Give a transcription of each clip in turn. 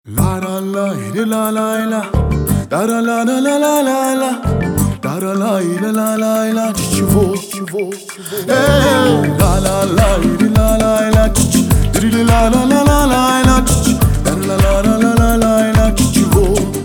La la la la la la da la la la la la la la da la la la la la chivo la la la la la la diri la la la la la la da la la la la la la chivo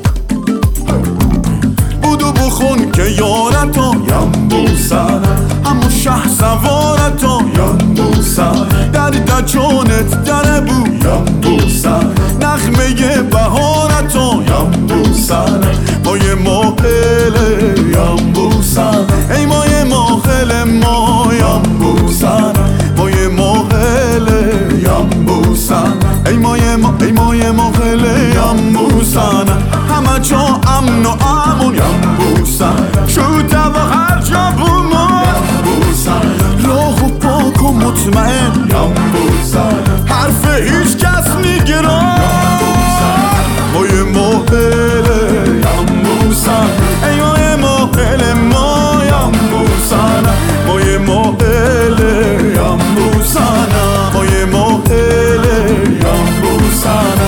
بودو بخون که یارتو یمبوسن همون شه سوارتو یمبوسن در دجانت دره بو یمبوسن نغمه بهارتو یمبوسن مای ماهله یمبوسن ای مای ماهله ما یمبوسن مای ماهله یمبوسن ای مای ماهله یمبوسن همه جا امن و امون یمبوسن شده و هر جا بومو یمبوسن راه و پاک و مطمئن یمبوسن حرف هیچ کس میگیرن مای ماهله یمبوسن ای مای ماهله ما یمبوسن مای ماهله یمبوسن مای ماهله یمبوسن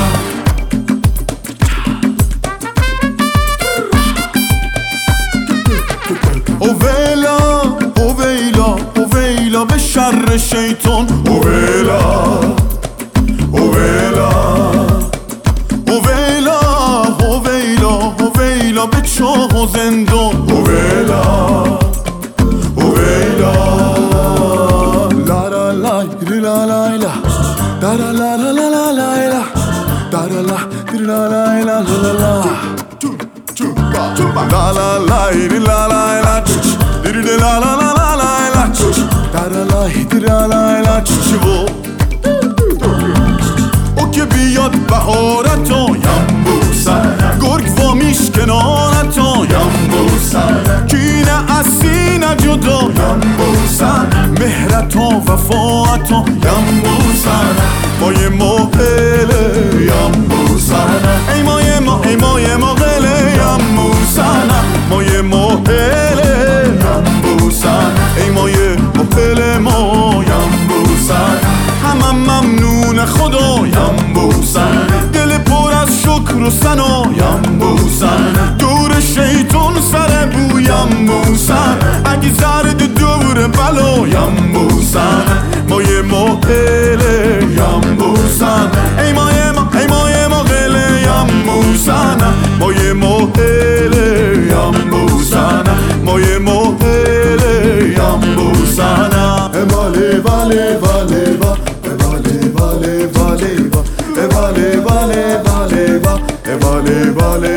اویلا اویلا اویلا به شر شیطان اویلا اویلا اویلا اویلا اویلا به چاه و زندان اویلا اویلا لا لا لا لا لا لا دا لا لا لا لا لا لا دا لا لا لا لا لا لا لا La la la la la la diri la la la la la la da la la la chivo o که بیاد بهارتو یمبوسن گرگ وامیش کنارتو یمبوسن کینه از سینه جدا یمبوسن مهرتو وفاعتو یمبوسن مای ماهله یمبوسن ای مای ماهله یمبوسن مای ماهله یمبوسن ای مای ماهله ما یمبوسن همه ممنون خدا یمبوسن دل پر از شکر و ثنا یمبوسن دور شیطان سر بو یمبوسن اگه زرد دور بلا یمبوسن مای ماهله یمبوسن ای مای ماهله یمبوسن مای ماهله یمبوسن مای ماهله یمبوسن vale vale vale va vale vale vale va vale vale vale va vale vale